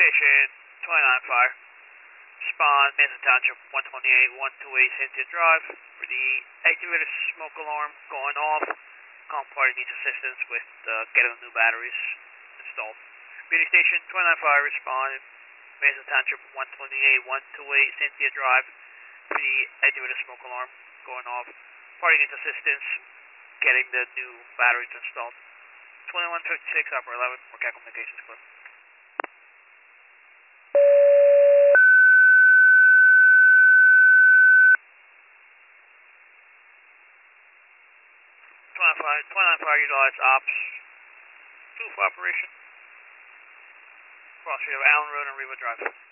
Station 29 Fire. Respond, Mason Township 128, 128 Cynthia Drive. For the activated smoke alarm going off. Calm party needs assistance with getting the new batteries installed. Beauty Station 29 Fire. Respond, Mason Township 128, 128 Cynthia Drive. For the activated smoke alarm going off. Party needs assistance getting the new batteries installed. 2156, Upper 11, Marquette Communications Club. 29 Fire utilize ops 2 for operation. Cross street of Allen Road and Riva Drive.